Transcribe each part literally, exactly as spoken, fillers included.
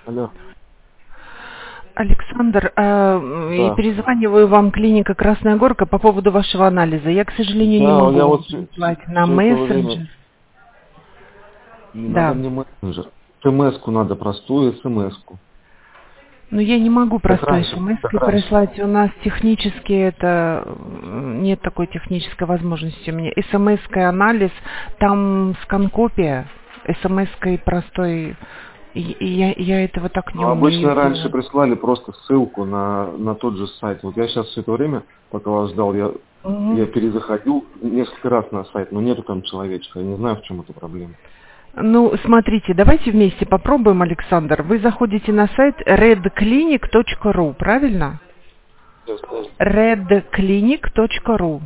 Алло. Александр, э, и Да. перезваниваю вам, клиника Красная Горка, по поводу вашего анализа. Я, к сожалению, не Да, могу я вам вот все, прислать на это время... мессенджер. Не надо Да. мне мессенджер. СМС-ку надо, простую СМС-ку. Но я не могу Как простой раньше, как смс-кой раньше. прислать. У нас технически это... м, Нет такой технической возможности у меня. СМС-кой анализ, там скан-копия. СМС-кой простой... И, и я, я этого так не Ну, обычно умею раньше делать. прислали просто ссылку на, на тот же сайт. Вот я сейчас все это время, пока вас ждал, я, Мгм. я перезаходил несколько раз на сайт, но нету там человечка. Я не знаю, в чем эта проблема. Ну, смотрите, давайте вместе попробуем, Александр. Вы заходите на сайт red clinic точка ру, правильно? Сейчас, подожди. red clinic точка ру.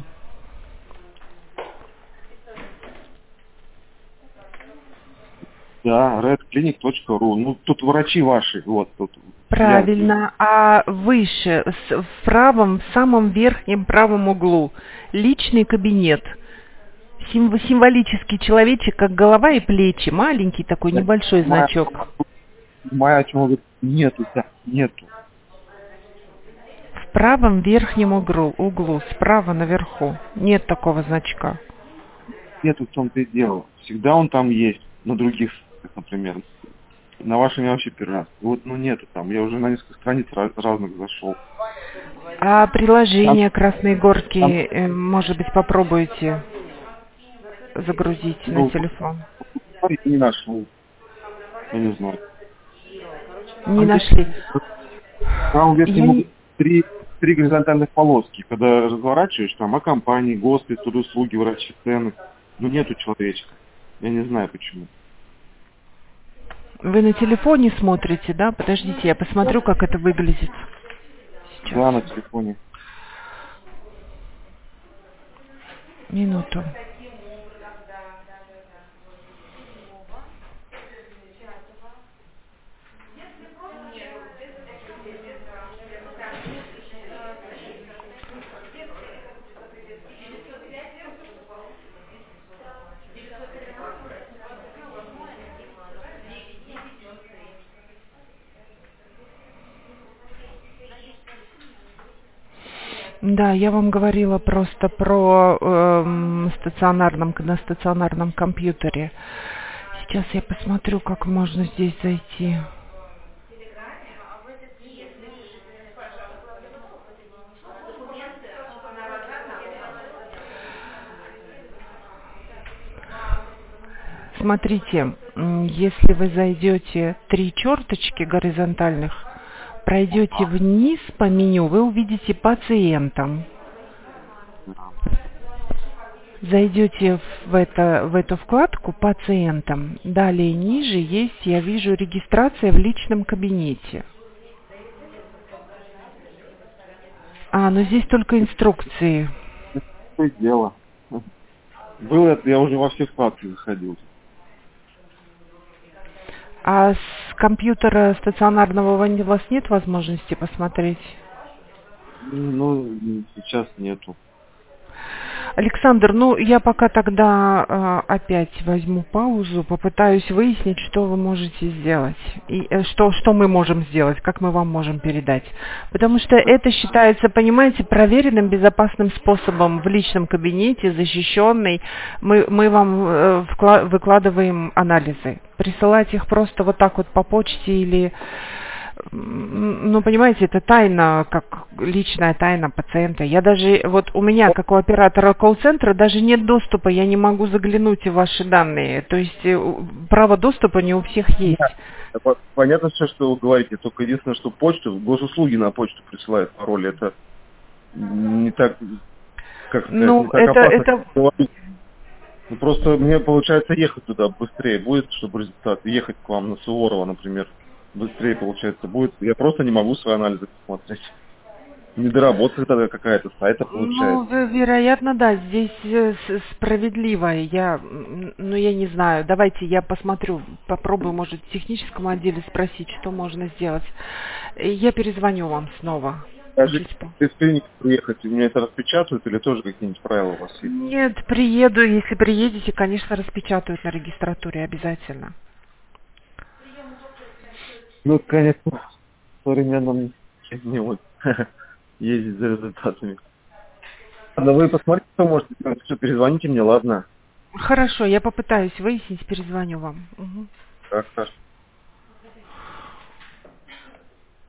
Да, red clinic точка ру. Ну, тут врачи ваши, вот тут. Я... Правильно. А выше, с- в правом, в самом верхнем правом углу, личный кабинет. Символ- символический человечек, как голова и плечи. Маленький такой, небольшой Моя, значок. моя, о чем говорит, нету, да, нету. В правом верхнем углу, углу, справа наверху. Нет такого значка. Нету в том-то и дело. Всегда он там есть, на других сайтах, например. На вашем я вообще первый раз. Вот, ну нету там. Я уже на несколько страниц раз- разных зашел. А Там, приложение Красной Горки, там, э, может быть, попробуйте загрузить на ну, телефон? не нашел. Я не знаю. Не Там здесь нашли. в правом Я верхнем углу не... три, три горизонтальных полоски. Когда разворачиваешь, там о компании, госпиталь, услуги, врачи, цены. Ну нету человечка. Я не знаю почему. Вы на телефоне смотрите, да? Подождите, я Да, посмотрю, как это выглядит сейчас. да, на телефоне. Минуту. Да, я вам говорила просто про эм, стационарном, на стационарном компьютере. Сейчас я посмотрю, как можно здесь зайти. Смотрите, м, если вы зайдете три черточки горизонтальных, пройдете вниз по меню, вы увидите пациентам. Да. Зайдете в, это, в эту вкладку пациентам. Далее ниже есть, я вижу, регистрация в личном кабинете. А, ну здесь только инструкции. То и дело. Было это, я уже во все вкладки заходил. А с компьютера стационарного у вас нет возможности посмотреть? Ну, сейчас нету. Александр, ну я пока тогда э, опять возьму паузу, попытаюсь выяснить, что вы можете сделать. И э, что, что мы можем сделать, как мы вам можем передать. Потому что это считается, понимаете, проверенным, безопасным способом в личном кабинете, защищенный. Мы, мы вам э, вкла- выкладываем анализы. Присылать их просто вот так вот по почте или... М, Ну, понимаете, это тайна, как личная тайна пациента. Я даже, вот у меня, как у оператора колл-центра, даже нет доступа, я не могу заглянуть в ваши данные. То есть э, у- право доступа не у всех есть. Да. По- Понятно все, что вы говорите, только единственное, что почту, госуслуги на почту присылают пароли, это не так, как сказать, не Ну, так это, опасно, как это, говорить. Ну, просто мне получается ехать туда быстрее будет, чтобы результат, ехать к вам на Суворова, например, быстрее получается будет. Я просто не могу свои анализы посмотреть. Недоработка тогда какая-то сайта ну, получается. ве- вероятно, да, здесь э, с- справедливо. Я, м, ну, я не знаю. Давайте я посмотрю, попробую, может, в техническом отделе спросить, что можно сделать. Э, Я перезвоню вам снова. Даже Чуть по- из клиники приехать, у меня это распечатают или тоже какие-нибудь правила у вас есть? Нет, приеду. Если приедете, конечно, распечатают на регистратуре обязательно. Ну, конечно, в современном не вот ездить за результатами. Ладно, вы посмотрите, что можете сделать, все, перезвоните мне, ладно? Хорошо, я попытаюсь выяснить, перезвоню вам. Мгм. Так, хорошо.